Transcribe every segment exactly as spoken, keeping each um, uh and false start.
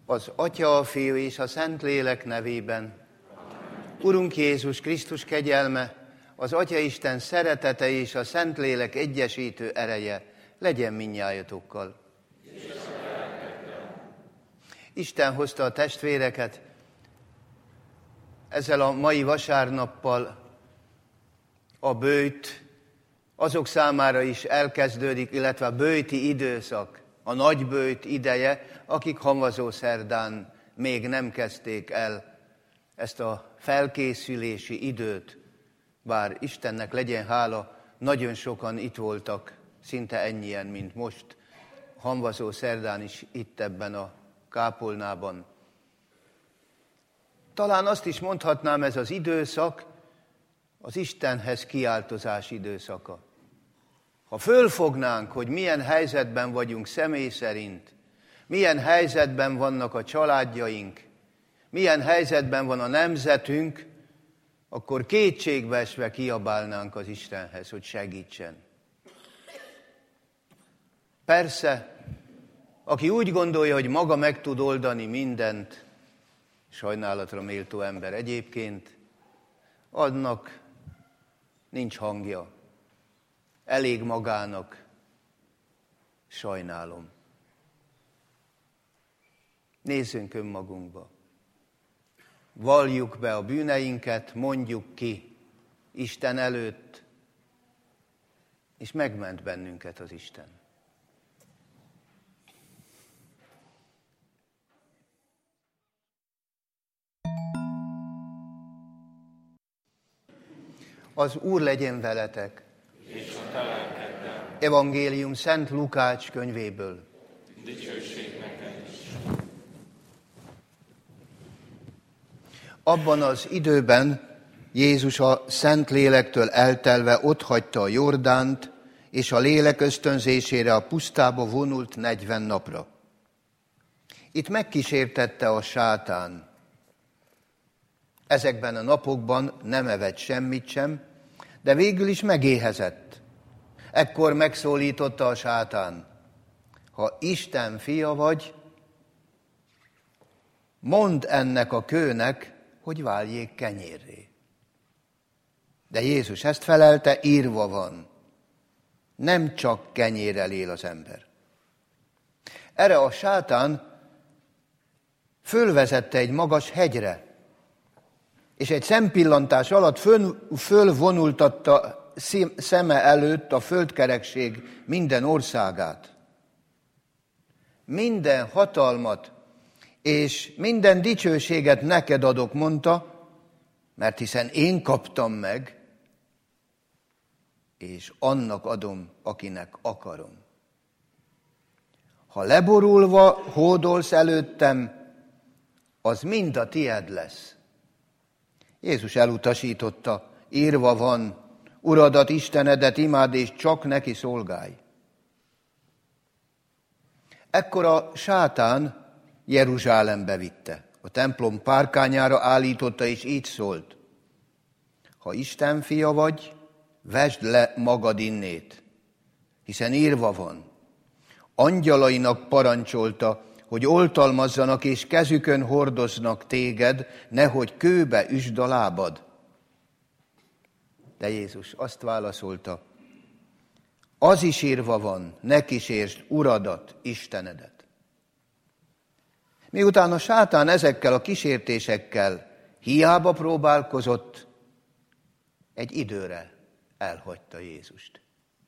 Az Atya, a Fiú és a Szentlélek nevében. Urunk Jézus Krisztus kegyelme, az Atyaisten szeretete és a Szentlélek egyesítő ereje legyen mindnyájatokkal. Isten hozta a testvéreket ezzel a mai vasárnappal a böjt, azok számára is elkezdődik, illetve a böjti időszak, a nagyböjt ideje, akik hamvazó szerdán még nem kezdték el ezt a felkészülési időt, bár Istennek legyen hála, nagyon sokan itt voltak, szinte ennyien, mint most, hamvazó szerdán is itt ebben a kápolnában. Talán azt is mondhatnám, ez az időszak az Istenhez kiáltozás időszaka. Ha fölfognánk, hogy milyen helyzetben vagyunk személy szerint, milyen helyzetben vannak a családjaink, milyen helyzetben van a nemzetünk, akkor kétségbeesve kiabálnánk az Istenhez, hogy segítsen. Persze, aki úgy gondolja, hogy maga meg tud oldani mindent, sajnálatra méltó ember egyébként, annak nincs hangja. Elég magának, sajnálom. Nézzünk önmagunkba. Valljuk be a bűneinket, mondjuk ki Isten előtt, és megment bennünket az Isten. Az Úr legyen veletek. És a te lelkeddel. Evangélium Szent Lukács könyvéből. Dicsőség neked is. Abban az időben Jézus a Szentlélektől eltelve otthagyta a Jordánt, és a lélek ösztönzésére a pusztába vonult negyven napra. Itt megkísértette a sátán. Ezekben a napokban nem evett semmit sem, de végül is megéhezett. Ekkor megszólította a sátán: ha Isten fia vagy, mondd ennek a kőnek, hogy váljék kenyérré. De Jézus ezt felelte, írva van: nem csak kenyérrel él az ember. Erre a sátán fölvezette egy magas hegyre, és egy szempillantás alatt föl, fölvonultatta szeme előtt a földkerekség minden országát. Minden hatalmat és minden dicsőséget neked adok, mondta, mert hiszen én kaptam meg, és annak adom, akinek akarom. Ha leborulva hódolsz előttem, az mind a tied lesz. Jézus elutasította, írva van: Uradat, Istenedet imád, és csak neki szolgálj. Ekkor a sátán Jeruzsálembe vitte. A templom párkányára állította, és így szólt: ha Isten fia vagy, vesd le magad innét, hiszen írva van: angyalainak parancsolta, hogy oltalmazzanak és kezükön hordoznak téged, nehogy kőbe üsd a lábad. De Jézus azt válaszolta: az is írva van, ne kísértsd Uradat, Istenedet. Miután a sátán ezekkel a kísértésekkel hiába próbálkozott, egy időre elhagyta Jézust.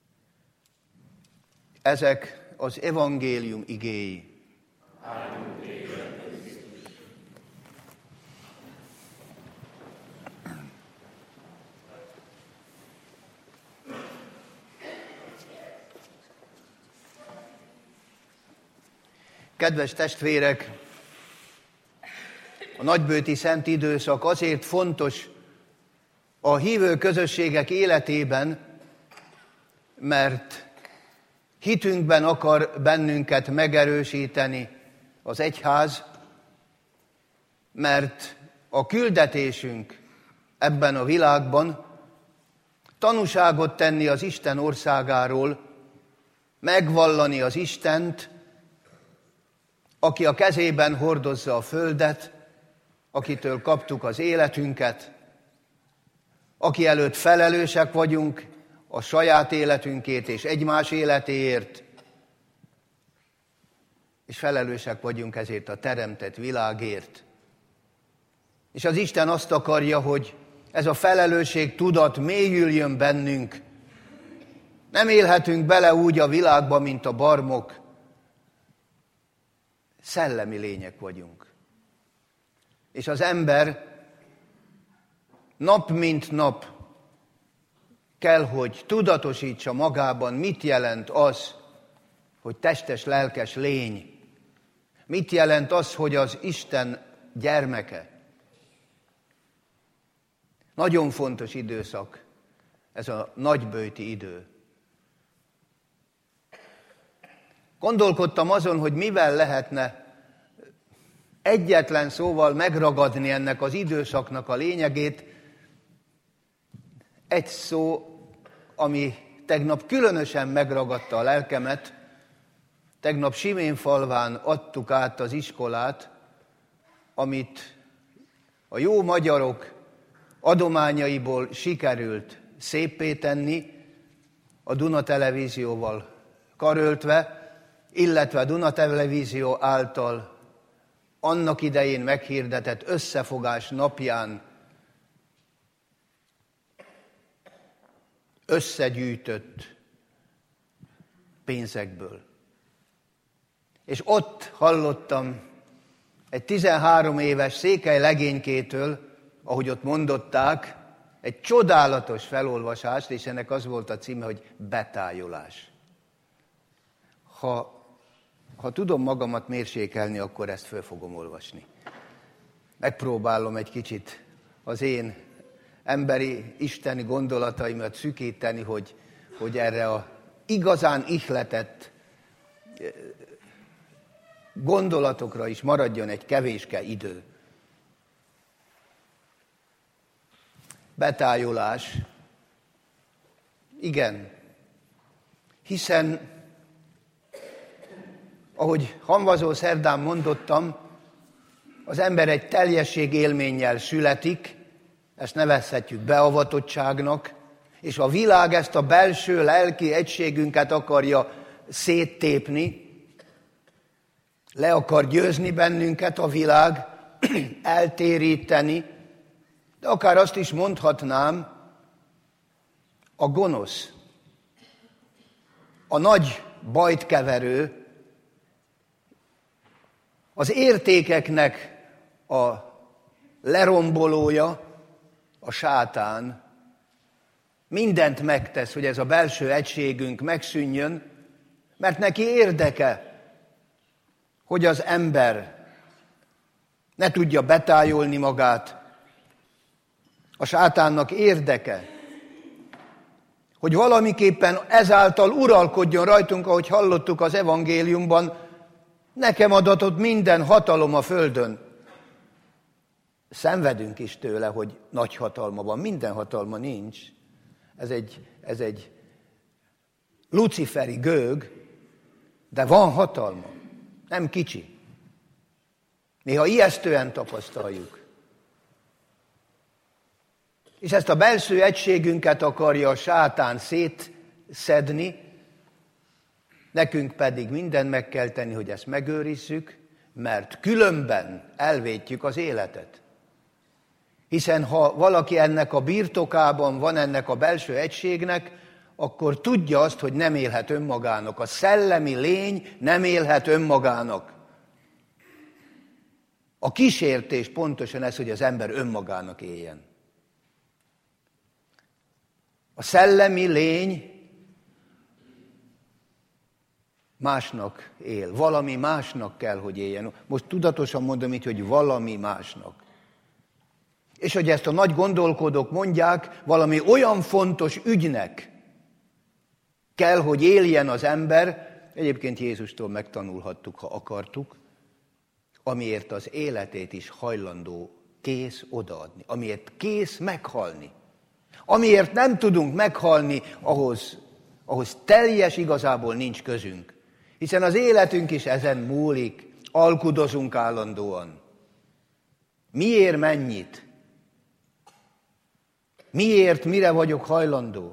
Ezek az evangélium igéi. Kedves testvérek, a nagyböjti szent időszak azért fontos a hívő közösségek életében, mert hitünkben akar bennünket megerősíteni az egyház, mert a küldetésünk ebben a világban tanúságot tenni az Isten országáról, megvallani az Istent, aki a kezében hordozza a földet, akitől kaptuk az életünket, aki előtt felelősek vagyunk a saját életünkért és egymás életéért, és felelősek vagyunk ezért a teremtett világért. És az Isten azt akarja, hogy ez a felelősség tudat mélyüljön bennünk. Nem élhetünk bele úgy a világba, mint a barmok. Szellemi lények vagyunk. És az ember nap mint nap kell, hogy tudatosítsa magában, mit jelent az, hogy testes, lelkes lény. Mit jelent az, hogy az Isten gyermeke. Nagyon fontos időszak ez a nagyböjti idő. Gondolkodtam azon, hogy mivel lehetne egyetlen szóval megragadni ennek az időszaknak a lényegét. Egy szó, ami tegnap különösen megragadta a lelkemet, tegnap Siménfalván adtuk át az iskolát, amit a jó magyarok adományaiból sikerült széppé tenni, a Duna Televízióval karöltve, illetve a Duna Televízió által annak idején meghirdetett összefogás napján összegyűjtött pénzekből. És ott hallottam egy tizenhárom éves székely legénykétől, ahogy ott mondották, egy csodálatos felolvasást, és ennek az volt a címe, hogy betájolás. Ha, ha tudom magamat mérsékelni, akkor ezt föl fogom olvasni. Megpróbálom egy kicsit az én emberi, isteni gondolataimat szűkíteni, hogy, hogy erre a igazán ihletett gondolatokra is maradjon egy kevéske idő. Betájolás. Igen. Hiszen, ahogy Hamvazó szerdán mondottam, az ember egy teljesség élménnyel születik, ezt nevezhetjük beavatottságnak, és a világ ezt a belső lelki egységünket akarja széttépni, le akar győzni bennünket a világ, eltéríteni, de akár azt is mondhatnám, a gonosz, a nagy bajtkeverő, az értékeknek a lerombolója, a sátán mindent megtesz, hogy ez a belső egységünk megszűnjön, mert neki érdeke, hogy az ember ne tudja betájolni magát. A sátánnak érdeke, hogy valamiképpen ezáltal uralkodjon rajtunk, ahogy hallottuk az evangéliumban, nekem adatott minden hatalom a földön. Szenvedünk is tőle, hogy nagy hatalma van. Minden hatalma nincs. Ez egy, ez egy luciferi gőg, de van hatalma. Nem kicsi. Néha ijesztően tapasztaljuk. És ezt a belső egységünket akarja a sátán szétszedni, nekünk pedig mindent meg kell tenni, hogy ezt megőrizzük, mert különben elvétjük az életet. Hiszen ha valaki ennek a birtokában van, ennek a belső egységnek, akkor tudja azt, hogy nem élhet önmagának. A szellemi lény nem élhet önmagának. A kísértés pontosan ez, hogy az ember önmagának éljen. A szellemi lény másnak él. Valami másnak kell, hogy éljen. Most tudatosan mondom így, hogy valami másnak. És hogy ezt a nagy gondolkodók mondják, valami olyan fontos ügynek kell, hogy éljen az ember, egyébként Jézustól megtanulhattuk, ha akartuk, amiért az életét is hajlandó, kész odaadni, amiért kész meghalni. Amiért nem tudunk meghalni, ahhoz, ahhoz teljes igazából nincs közünk. Hiszen az életünk is ezen múlik, alkudozunk állandóan. Miért mennyit? Miért, mire vagyok hajlandó?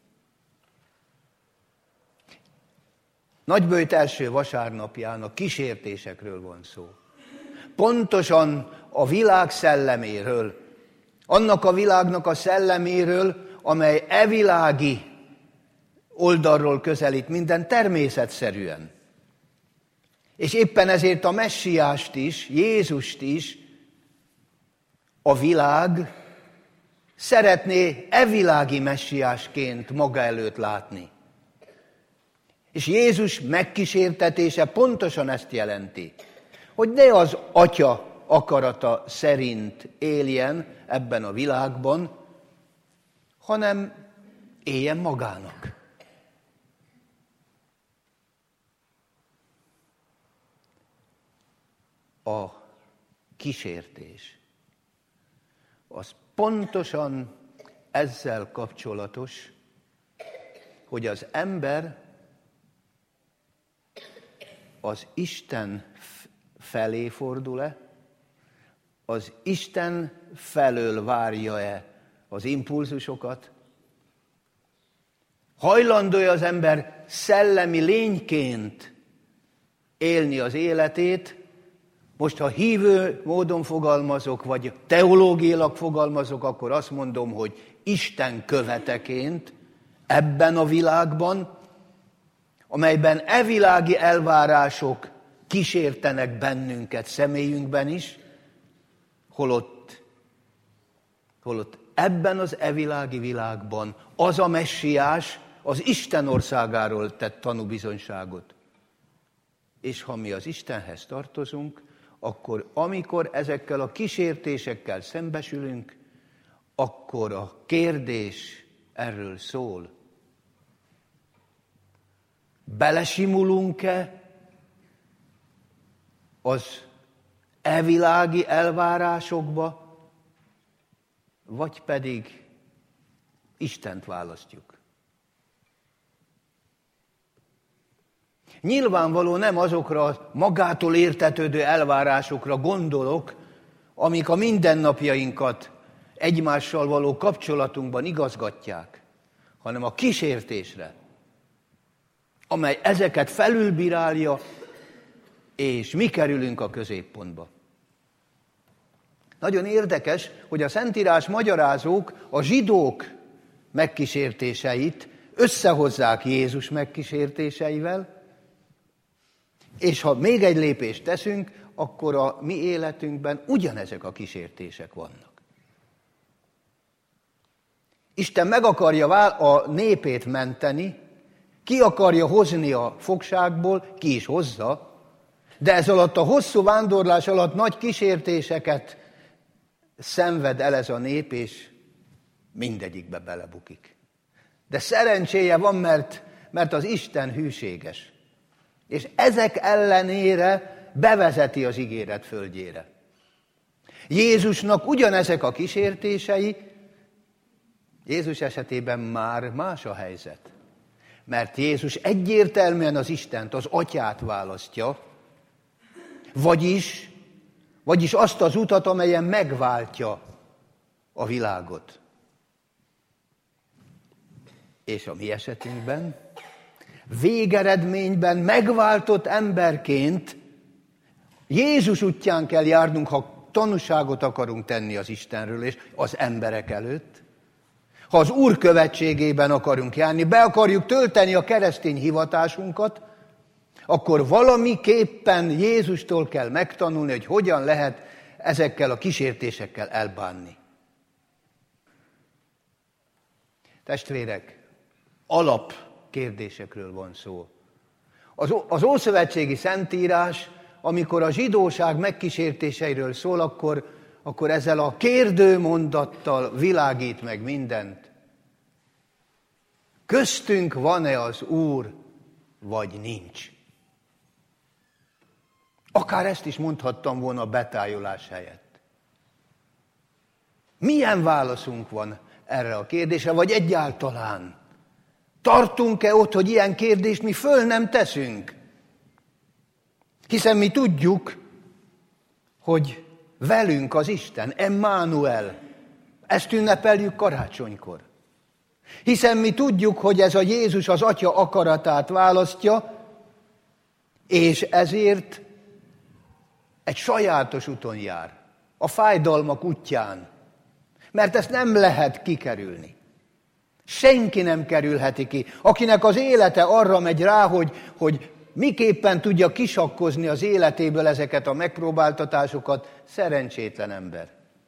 Nagyböjt első vasárnapján a kísértésekről van szó. Pontosan a világ szelleméről, annak a világnak a szelleméről, amely evilági oldalról közelít minden természetszerűen. És éppen ezért a messiást is, Jézust is a világ szeretné evilági messiásként maga előtt látni. És Jézus megkísértetése pontosan ezt jelenti, hogy ne az Atya akarata szerint éljen ebben a világban, hanem éljen magának. A kísértés az pontosan ezzel kapcsolatos, hogy az ember az Isten felé fordul-e, az Isten felől várja-e az impulzusokat, hajlandó-e az ember szellemi lényként élni az életét. Most, ha hívő módon fogalmazok, vagy teológiailag fogalmazok, akkor azt mondom, hogy Isten követeként ebben a világban, amelyben evilági elvárások kísértenek bennünket személyünkben is, holott, holott ebben az evilági világban az a messiás az Isten országáról tett tanúbizonyságot. És ha mi az Istenhez tartozunk, akkor amikor ezekkel a kísértésekkel szembesülünk, akkor a kérdés erről szól. Belesimulunk-e az evilági elvárásokba, vagy pedig Istent választjuk? Nyilvánvaló nem azokra a magától értetődő elvárásokra gondolok, amik a mindennapjainkat egymással való kapcsolatunkban igazgatják, hanem a kísértésre, amely ezeket felülbírálja, és mi kerülünk a középpontba. Nagyon érdekes, hogy a Szentírás magyarázók a zsidók megkísértéseit összehozzák Jézus megkísértéseivel, és ha még egy lépést teszünk, akkor a mi életünkben ugyanezek a kísértések vannak. Isten meg akarja a népét menteni, ki akarja hozni a fogságból, ki is hozza, de ez alatt a hosszú vándorlás alatt nagy kísértéseket szenved el ez a nép, és mindegyikbe belebukik. De szerencséje van, mert, mert az Isten hűséges. És ezek ellenére bevezeti az ígéret földjére. Jézusnak ugyanezek a kísértései, Jézus esetében már más a helyzet. Mert Jézus egyértelműen az Istent, az Atyát választja, vagyis, vagyis azt az utat, amelyen megváltja a világot. És a mi esetünkben végeredményben megváltott emberként Jézus útján kell járnunk, ha tanúságot akarunk tenni az Istenről és az emberek előtt. Ha az Úr követségében akarunk járni, be akarjuk tölteni a keresztény hivatásunkat, akkor valamiképpen Jézustól kell megtanulni, hogy hogyan lehet ezekkel a kísértésekkel elbánni. Testvérek, alapkérdésekről van szó. Az, az Ószövetségi Szentírás, amikor a zsidóság megkísértéseiről szól, akkor, akkor ezzel a kérdőmondattal világít meg mindent. Köztünk van-e az Úr, vagy nincs? Akár ezt is mondhattam volna a betájolás helyett. Milyen válaszunk van erre a kérdésre, vagy egyáltalán? Tartunk-e ott, hogy ilyen kérdést mi föl nem teszünk? Hiszen mi tudjuk, hogy velünk az Isten, Emmanuel. Ezt ünnepeljük karácsonykor. Hiszen mi tudjuk, hogy ez a Jézus az Atya akaratát választja, és ezért egy sajátos úton jár, a fájdalmak útján, mert ezt nem lehet kikerülni. Senki nem kerülheti ki. Akinek az élete arra megy rá, hogy, hogy miképpen tudja kisakkozni az életéből ezeket a megpróbáltatásokat, szerencsétlen ember.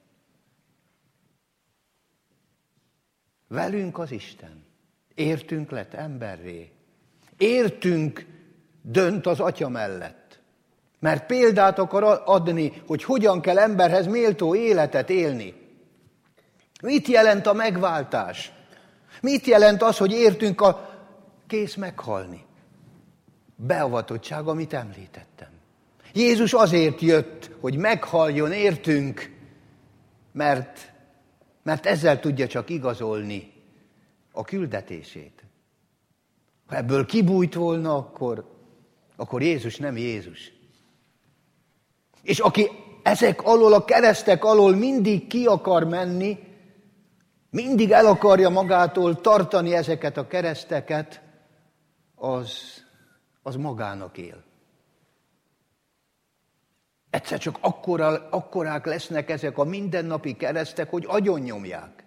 Velünk az Isten. Értünk lett emberré. Értünk dönt az Atya mellett. Mert példát akar adni, hogy hogyan kell emberhez méltó életet élni. Mit jelent a megváltás? Mit jelent az, hogy értünk a kész meghalni? Beavatottság, amit említettem. Jézus azért jött, hogy meghaljon értünk, mert, mert ezzel tudja csak igazolni a küldetését. Ha ebből kibújt volna, akkor, akkor Jézus nem Jézus. És aki ezek alól, a keresztek alól mindig ki akar menni, mindig el akarja magától tartani ezeket a kereszteket, az, az magának él. Egyszer csak akkora, akkorák lesznek ezek a mindennapi keresztek, hogy agyonnyomják.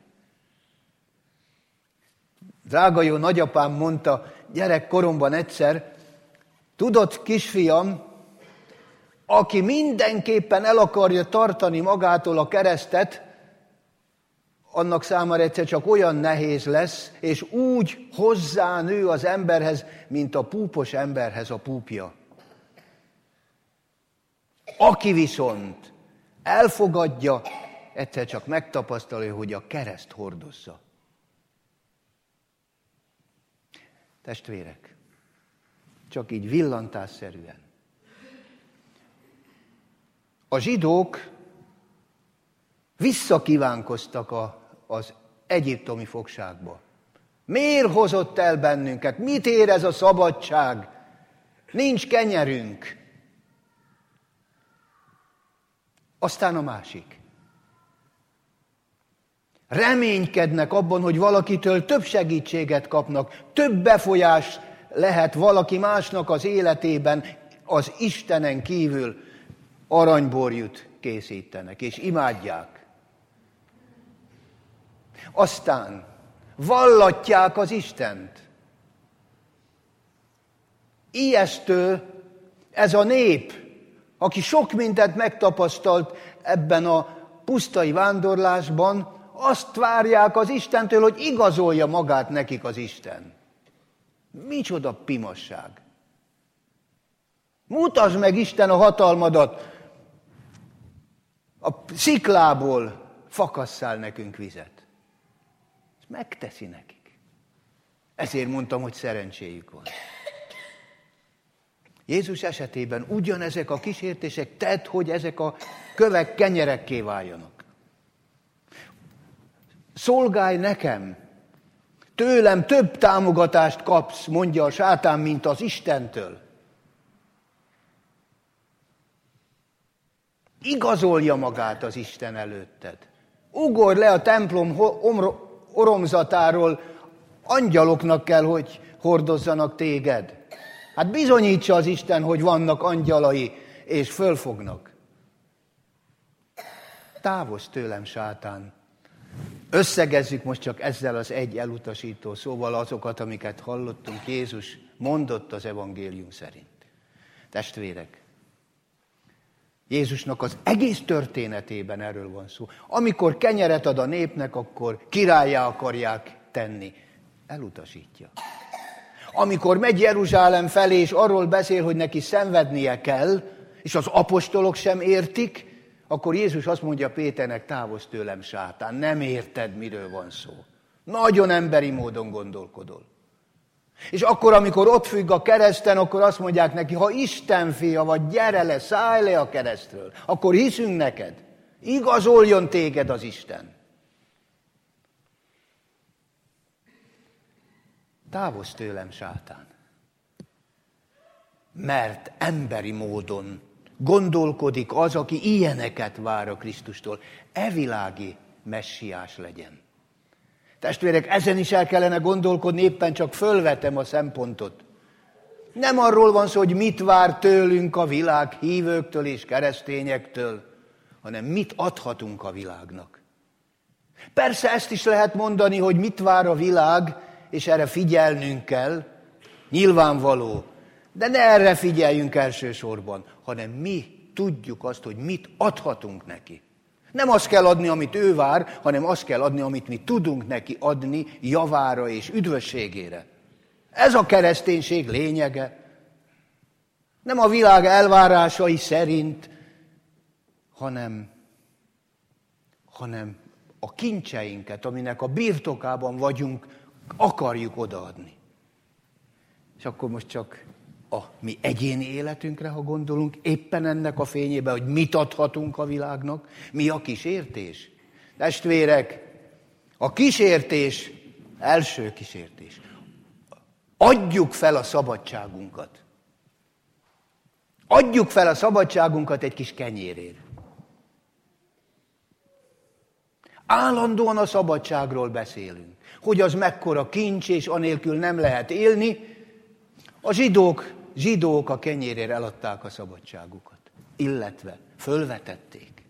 Drága jó nagyapám mondta gyerekkoromban egyszer, tudod, kisfiam, aki mindenképpen el akarja tartani magától a keresztet, annak számára egyszer csak olyan nehéz lesz, és úgy hozzánő az emberhez, mint a púpos emberhez a púpja. Aki viszont elfogadja, egyszer csak megtapasztalja, hogy a kereszt hordozza. Testvérek, csak így villantásszerűen. A zsidók visszakívánkoztak a, az egyiptomi fogságba. Miért hozott el bennünket? Mit ér ez a szabadság? Nincs kenyerünk. Aztán a másik. Reménykednek abban, hogy valakitől több segítséget kapnak, több befolyás lehet valaki másnak az életében, az Istenen kívül aranyborjút készítenek, és imádják. Aztán vallatják az Istent. Ijesztő ez a nép, aki sok mindent megtapasztalt ebben a pusztai vándorlásban, azt várják az Istentől, hogy igazolja magát nekik az Isten. Micsoda pimasság! Mutasd meg, Isten, a hatalmadat! A sziklából fakasszál nekünk vizet. Ezt megteszi nekik. Ezért mondtam, hogy szerencséjük van. Jézus esetében ugyanezek a kísértések tett, hogy ezek a kövek kenyerekké váljanak. Szolgálj nekem, tőlem több támogatást kapsz, mondja a sátán, mint az Istentől. Igazolja magát az Isten előtted. Ugorj le a templom oromzatáról, angyaloknak kell, hogy hordozzanak téged. Hát bizonyítsa az Isten, hogy vannak angyalai, és fölfognak. Távozz tőlem, sátán. Összegezzük most csak ezzel az egy elutasító szóval azokat, amiket hallottunk, Jézus mondott az evangélium szerint. Testvérek, Jézusnak az egész történetében erről van szó. Amikor kenyeret ad a népnek, akkor királlyá akarják tenni. Elutasítja. Amikor megy Jeruzsálem felé, és arról beszél, hogy neki szenvednie kell, és az apostolok sem értik, akkor Jézus azt mondja Péternek, távozz tőlem, sátán, nem érted, miről van szó. Nagyon emberi módon gondolkodol. És akkor, amikor ott függ a kereszten, akkor azt mondják neki, ha Isten fia vagy, gyere le, szállj le a keresztről, akkor hiszünk neked. Igazoljon téged az Isten. Távozz tőlem, sátán. mert emberi módon gondolkodik az, aki ilyeneket vár a Krisztustól, evilági messiás legyen. Testvérek, ezen is el kellene gondolkodni, éppen csak fölvetem a szempontot. Nem arról van szó, hogy mit vár tőlünk a világ hívőktől és keresztényektől, hanem mit adhatunk a világnak. Persze ezt is lehet mondani, hogy mit vár a világ, és erre figyelnünk kell, nyilvánvaló. De ne erre figyeljünk elsősorban, hanem mi tudjuk azt, hogy mit adhatunk neki. Nem azt kell adni, amit ő vár, hanem azt kell adni, amit mi tudunk neki adni javára és üdvösségére. Ez a kereszténység lényege. Nem a világ elvárásai szerint, hanem, hanem a kincseinket, aminek a birtokában vagyunk, akarjuk odaadni. És akkor most csak a mi egyéni életünkre, ha gondolunk, éppen ennek a fényében, hogy mit adhatunk a világnak, mi a kísértés. Testvérek, a kísértés, első kísértés. Adjuk fel a szabadságunkat. Adjuk fel a szabadságunkat egy kis kenyérért. Állandóan a szabadságról beszélünk, hogy az mekkora kincs, és anélkül nem lehet élni. A zsidók, zsidók a kenyérért eladták a szabadságukat, illetve fölvetették.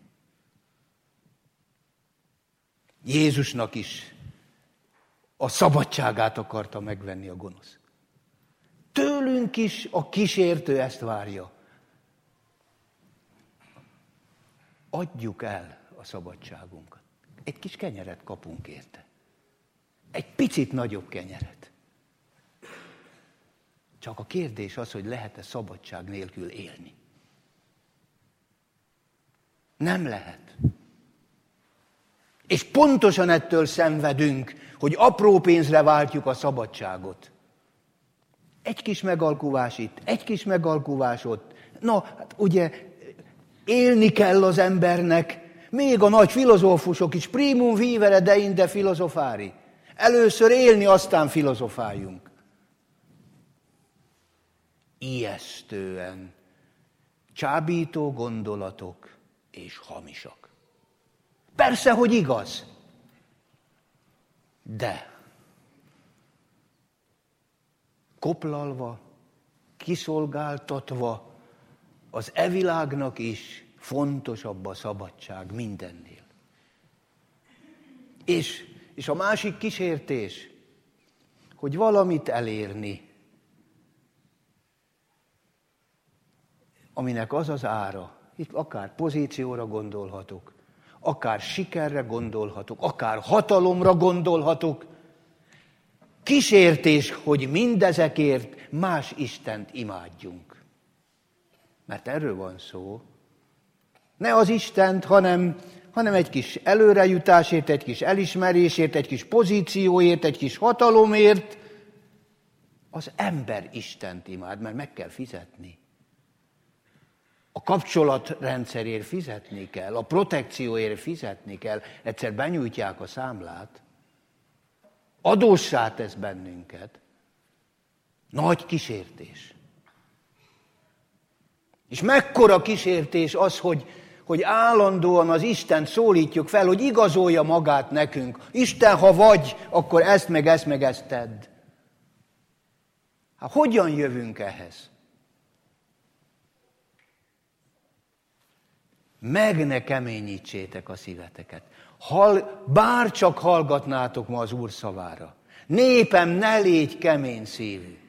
Jézusnak is a szabadságát akarta megvenni a gonosz. Tőlünk is a kísértő ezt várja. Adjuk el a szabadságunkat. Egy kis kenyeret kapunk érte. Egy picit nagyobb kenyeret. Csak a kérdés az, hogy lehet-e szabadság nélkül élni. Nem lehet. És pontosan ettől szenvedünk, hogy apró pénzre váltjuk a szabadságot. Egy kis megalkuvás itt, egy kis megalkuvás ott. Na, hát ugye élni kell az embernek, még a nagy filozófusok is, primum vivere deinde filozofári. Először élni, aztán filozofáljunk. Ijesztően csábító gondolatok és hamisak. Persze, hogy igaz, de koplalva, kiszolgáltatva az e világnak is fontosabb a szabadság mindennél. És, és a másik kísértés, hogy valamit elérni, aminek az az ára, itt akár pozícióra gondolhatok, akár sikerre gondolhatok, akár hatalomra gondolhatok, kísértés, hogy mindezekért más Istent imádjunk. Mert erről van szó. Ne az Istent, hanem, hanem egy kis előrejutásért, egy kis elismerésért, egy kis pozícióért, egy kis hatalomért. Az ember Istent imád, mert meg kell fizetni. A kapcsolatrendszerért fizetni kell, a protekcióért fizetni kell. Egyszer benyújtják a számlát. Adóssá tesz bennünket. Nagy kísértés. És mekkora kísértés az, hogy, hogy állandóan az Istent szólítjuk fel, hogy igazolja magát nekünk. Isten, ha vagy, akkor ezt meg ezt meg ezt tedd. Hát hogyan jövünk ehhez? Meg ne keményítsétek a szíveteket. Hall, bár csak hallgatnátok ma az Úr szavára. Népem, ne légy kemény szívű.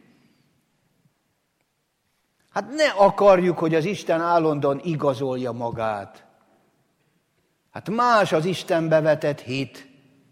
Hát ne akarjuk, hogy az Isten állandóan igazolja magát. Hát más az Istenbe vetett hit.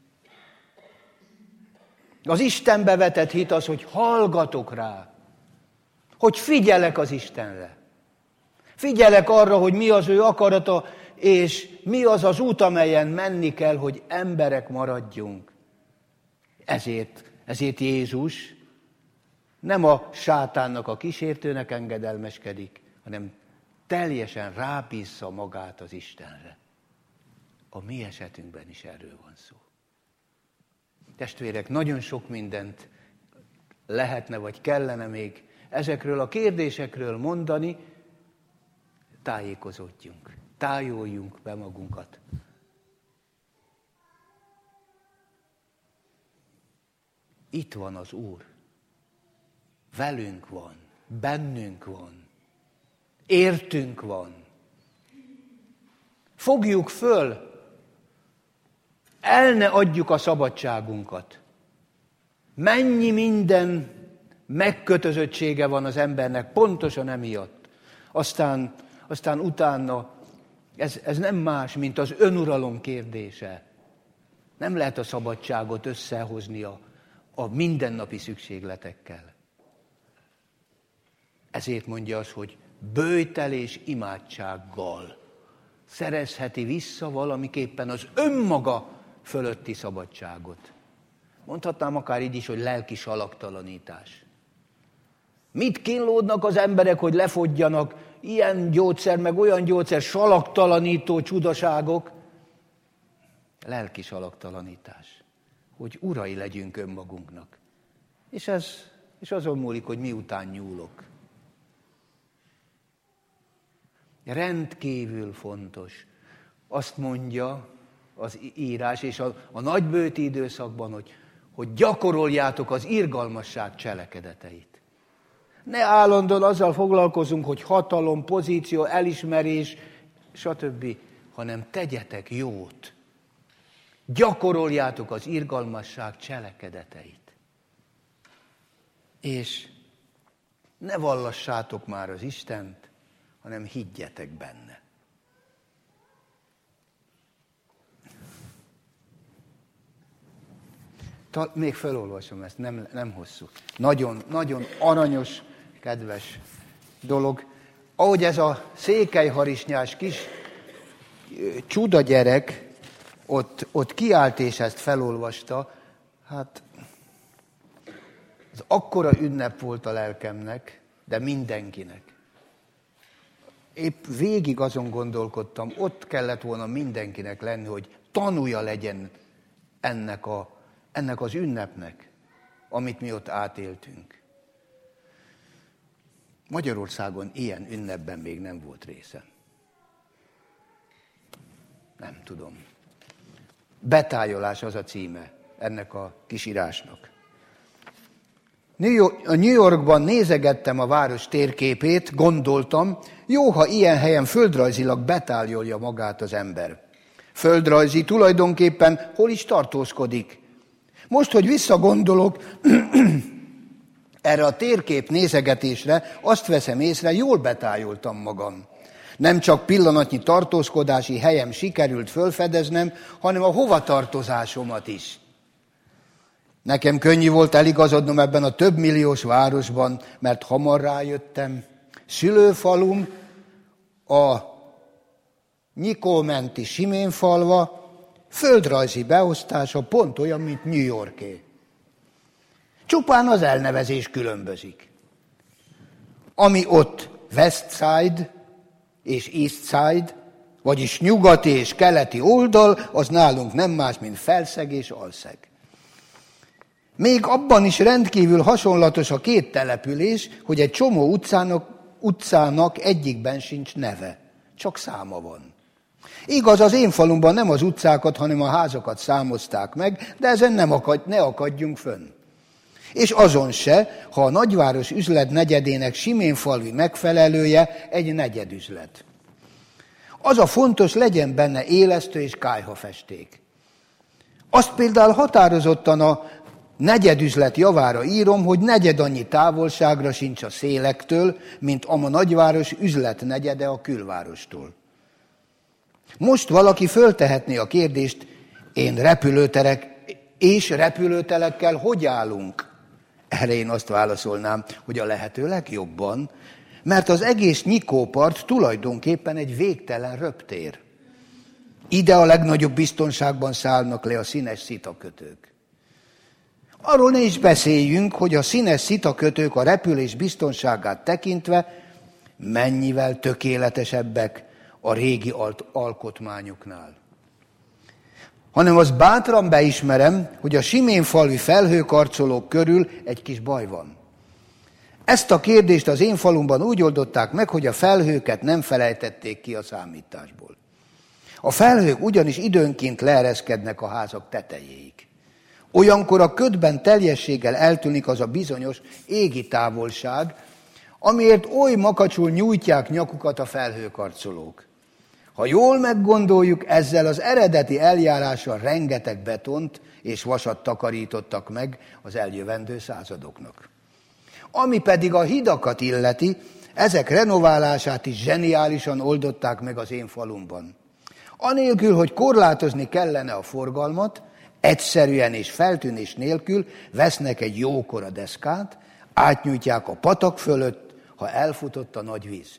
Az Istenbe vetett hit az, hogy hallgatok rá. Hogy figyelek az Istenre. Figyelek arra, hogy mi az ő akarata, és mi az az út, amelyen menni kell, hogy emberek maradjunk. Ezért, ezért Jézus nem a sátánnak, a kísértőnek engedelmeskedik, hanem teljesen rábízza magát az Istenre. A mi esetünkben is erről van szó. Testvérek, nagyon sok mindent lehetne, vagy kellene még ezekről a kérdésekről mondani, tájékozódjunk, tájoljunk be magunkat. Itt van az Úr. Velünk van, bennünk van, értünk van. Fogjuk föl, el ne adjuk a szabadságunkat. Mennyi minden megkötözöttsége van az embernek, pontosan emiatt. Aztán, aztán utána, ez, ez nem más, mint az önuralom kérdése. Nem lehet a szabadságot összehozni a, a mindennapi szükségletekkel. Ezért mondja az, hogy böjtel és imádsággal szerezheti vissza valamiképpen az önmaga fölötti szabadságot. Mondhatnám akár így is, hogy lelki salaktalanítás. Mit kínlódnak az emberek, hogy lefogyjanak ilyen gyógyszer, meg olyan gyógyszer, salaktalanító csudaságok? Lelki salaktalanítás. Hogy urai legyünk önmagunknak. És, ez, és azon múlik, hogy miután nyúlok. Rendkívül fontos. Azt mondja az írás, és a, a nagybőti időszakban, hogy, hogy gyakoroljátok az irgalmasság cselekedeteit. Ne állandóan azzal foglalkozunk, hogy hatalom, pozíció, elismerés, stb., hanem tegyetek jót. Gyakoroljátok az irgalmasság cselekedeteit. És ne vallassátok már az Istent, hanem higgyetek benne. Ta, még felolvasom ezt, nem, nem hosszú. Nagyon, nagyon aranyos, kedves dolog. Ahogy ez a székelyharisnyás kis csuda gyerek ott, ott kiállt és ezt felolvasta, hát ez akkora ünnep volt a lelkemnek, de mindenkinek. Épp végig azon gondolkodtam, ott kellett volna mindenkinek lenni, hogy tanúja legyen ennek, a, ennek az ünnepnek, amit mi ott átéltünk. Magyarországon ilyen ünnepben még nem volt részem. Nem tudom. Betájolás az a címe ennek a kisírásnak. New Yorkban nézegettem a város térképét, gondoltam, jó, ha ilyen helyen földrajzilag betájolja magát az ember. Földrajzi tulajdonképpen hol is tartózkodik. Most, hogy visszagondolok erre a térkép nézegetésre, azt veszem észre, jól betájoltam magam. Nem csak pillanatnyi tartózkodási helyem sikerült fölfedeznem, hanem a hovatartozásomat is. Nekem könnyű volt eligazodnom ebben a több milliós városban, mert hamar rájöttem. Szülőfalum a Nyikolmenti Siménfalva földrajzi beosztása pont olyan, mint New Yorké. Csupán az elnevezés különbözik. Ami ott West Side és East Side, vagyis nyugati és keleti oldal, az nálunk nem más, mint Felszeg és Alszeg. Még abban is rendkívül hasonlatos a két település, hogy egy csomó utcának, utcának egyikben sincs neve, csak száma van. Igaz, az én falumban nem az utcákat, hanem a házakat számozták meg, de ezen nem akad, ne akadjunk fönn. És azon se, ha a nagyváros üzlet negyedének siménfalvi megfelelője egy negyedüzlet. Az a fontos, legyen benne élesztő és kályhafesték. Azt például határozottan a negyedüzlet javára írom, hogy negyed annyi távolságra sincs a szélektől, mint a nagyváros üzletnegyede a külvárostól. Most valaki föltehetné a kérdést, én repülőterek és repülőtelekkel hogy állunk? Erre én azt válaszolnám, hogy a lehető legjobban, mert az egész Nyikópart tulajdonképpen egy végtelen röptér. Ide a legnagyobb biztonságban szállnak le a színes szitakötők. Arról ne is beszéljünk, hogy a színes szitakötők a repülés biztonságát tekintve mennyivel tökéletesebbek a régi alkotmányoknál. Hanem azt bátran beismerem, hogy a siménfalvi felhőkarcolók körül egy kis baj van. Ezt a kérdést az én falumban úgy oldották meg, hogy a felhőket nem felejtették ki a számításból. A felhők ugyanis időnként leereszkednek a házak tetejéig. Olyankor a ködben teljességgel eltűnik az a bizonyos égi távolság, amiért oly makacsul nyújtják nyakukat a felhőkarcolók. Ha jól meggondoljuk, ezzel az eredeti eljárással rengeteg betont és vasat takarítottak meg az eljövendő századoknak. Ami pedig a hidakat illeti, ezek renoválását is zseniálisan oldották meg az én falumban. Anélkül, hogy korlátozni kellene a forgalmat, egyszerűen és feltűnés nélkül vesznek egy jókora deszkát, átnyújtják a patak fölött, ha elfutott a nagy víz.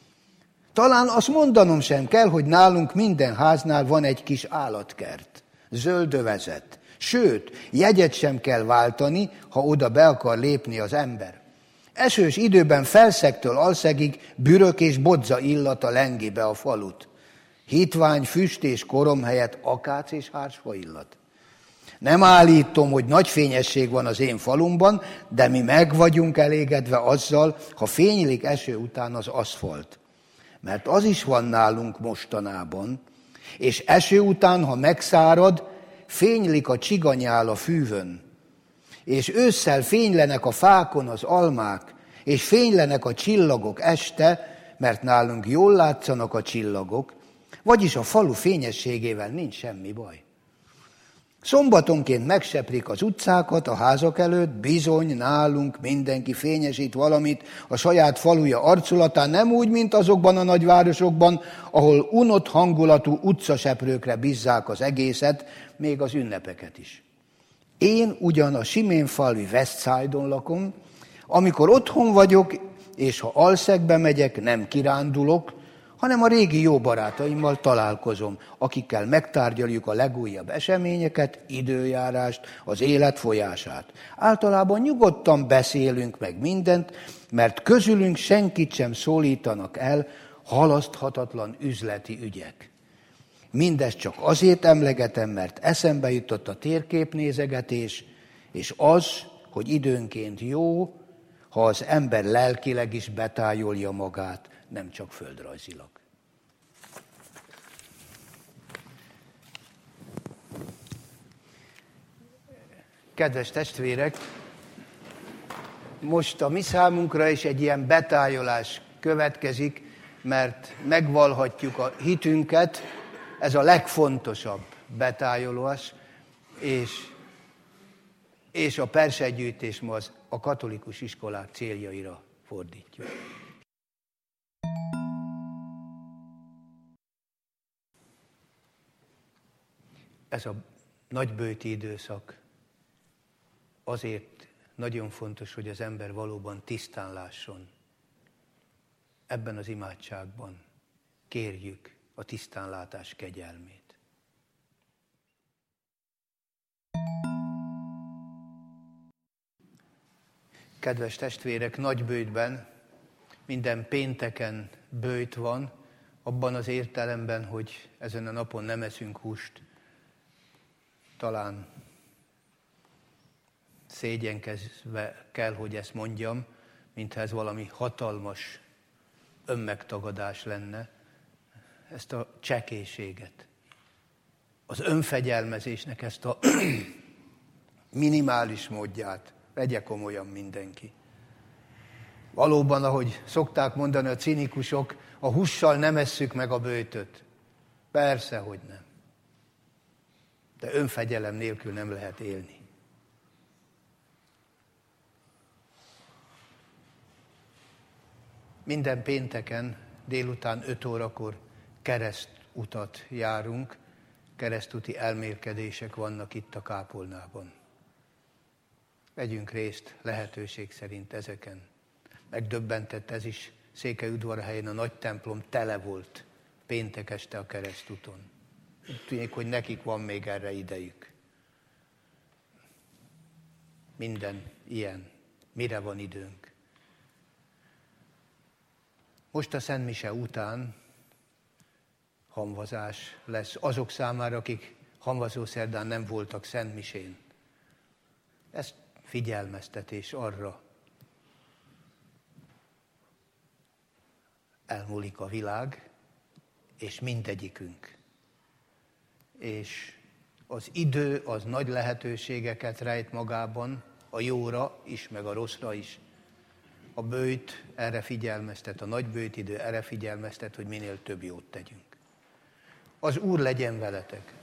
Talán azt mondanom sem kell, hogy nálunk minden háznál van egy kis állatkert, zöldövezet. Sőt, jegyet sem kell váltani, ha oda be akar lépni az ember. Esős időben felszektől alszegig bürök és bodza illata lengi be a falut. Hitvány, füst és korom helyett akác és hársfa illat. Nem állítom, hogy nagy fényesség van az én falumban, de mi meg vagyunk elégedve azzal, ha fénylik eső után az aszfalt. Mert az is van nálunk mostanában, és eső után, ha megszárad, fénylik a csiganyál a fűvön, és ősszel fénylenek a fákon az almák, és fénylenek a csillagok este, mert nálunk jól látszanak a csillagok, vagyis a falu fényességével nincs semmi baj. Szombatonként megseprik az utcákat a házak előtt, bizony nálunk mindenki fényesít valamit a saját faluja arculatán, nem úgy, mint azokban a nagyvárosokban, ahol unott hangulatú utcaseprőkre bízzák az egészet, még az ünnepeket is. Én ugyan a Siménfalvi Westside-on lakom, amikor otthon vagyok, és ha Alszegbe megyek, nem kirándulok, hanem a régi jó barátaimmal találkozom, akikkel megtárgyaljuk a legújabb eseményeket, időjárást, az élet folyását. Általában nyugodtan beszélünk meg mindent, mert közülünk senkit sem szólítanak el halaszthatatlan üzleti ügyek. Mindezt csak azért emlegetem, mert eszembe jutott a térképnézegetés, és az, hogy időnként jó, ha az ember lelkileg is betájolja magát, nem csak földrajzilag. Kedves testvérek, most a mi számunkra is egy ilyen betájolás következik, mert megvallhatjuk a hitünket, ez a legfontosabb betájolás, és, és a persegyűjtés ma az a katolikus iskolák céljaira fordítjuk. Ez a nagybőti időszak azért nagyon fontos, hogy az ember valóban tisztán lásson. Ebben az imádságban kérjük a tisztánlátás kegyelmét. Kedves testvérek, nagybőjtben minden pénteken bőjt van, abban az értelemben, hogy ezen a napon nem eszünk húst. Talán szégyenkezve kell, hogy ezt mondjam, mintha ez valami hatalmas önmegtagadás lenne, ezt a csekélységet, az önfegyelmezésnek ezt a minimális módját vegye komolyan mindenki. Valóban, ahogy szokták mondani a cinikusok, a hússal nem esszük meg a böjtöt. Persze, hogy nem. De önfegyelem nélkül nem lehet élni. Minden pénteken délután öt órakor keresztutat járunk, keresztúti elmélkedések vannak itt a kápolnában. Vegyünk részt lehetőség szerint ezeken. Megdöbbentett ez is, Székelyudvarhelyen a nagy templom tele volt péntek este a keresztúton. Úgy tűnik, hogy nekik van még erre idejük. Minden ilyen. Mire van időnk? Most a Szent Mise után hamvazás lesz azok számára, akik hamvazószerdán nem voltak Szent Misén. Ez figyelmeztetés arra, elmúlik a világ, és mindegyikünk. És az idő az nagy lehetőségeket rejt magában, a jóra is, meg a rosszra is. A böjt erre figyelmeztet, a nagy böjtidő erre figyelmeztet, hogy minél több jót tegyünk. Az Úr legyen veletek.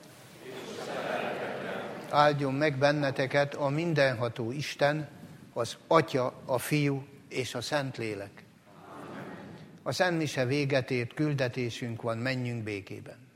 Áldjon meg benneteket a mindenható Isten, az Atya, a Fiú és a Szentlélek. A Szent Mise véget ért, küldetésünk van, menjünk békében.